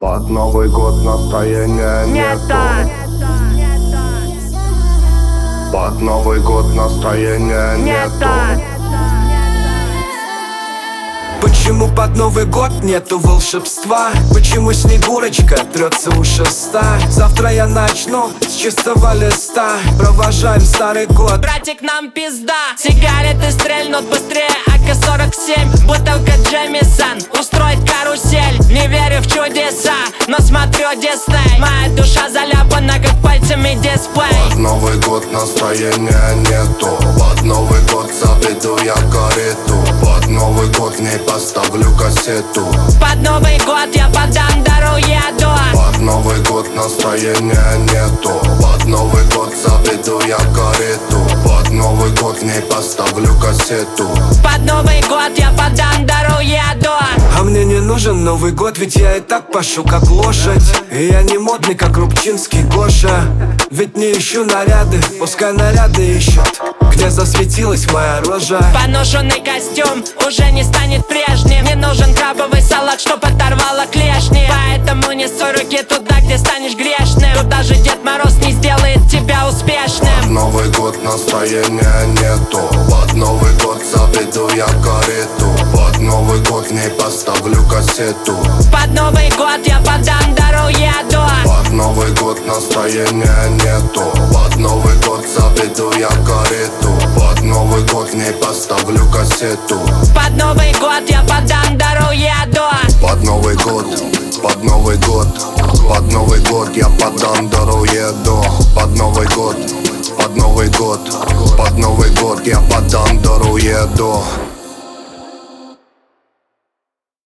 Под Новый год настроения нету. Под Новый год настроения нету. Почему под Новый год нету волшебства? Почему Снегурочка трется у шеста? Завтра я начну с чистого листа. Провожаем старый год. Братик, нам пизда. Сигареты стрельнут быстрее АК-47. Бутылка Джемисон устроит карусель. Не верю в чудеса, но смотрю Дисней. Моя душа заляпана, как пальцами дисплей. Под Новый год настроения нету. Под Новый год заведу я карету. Под Новый год в ней поставлю кассету. Под Новый год я по Дандеру еду. Под Новый год настроения нету. Под Новый год заведу я карету. Под Новый год в ней поставлю кассету. Под Новый год я по Дандеру еду. А мне не нужен Новый год, ведь я и так пашу как лошадь. И я не модный, как Рубчинский Гоша. Ведь не ищу наряды, пускай наряды ищут, где засветилась моя рожа. Поношенный костюм уже не станет прежним. Не нужен крабовый салат, чтоб оторвало клешни. Поэтому не суй руки туда, где станешь грешным. Тут даже Дед Мороз не сделает тебя успешным. Под Новый год настроения нету. Под Новый год заведу я карету. Под Новый год в ней поставлю кассету. Под Новый год я по Дандеру еду. Под Новый год настроения нету. Под Новый год заведу я карету. Под Новый год в ней поставлю кассету. Под Новый год я по Дандеру еду. Под Новый год, под Новый год, под Новый год я по Дандеру еду. Под Новый год, под Новый год, под Новый год я по Дандеру еду.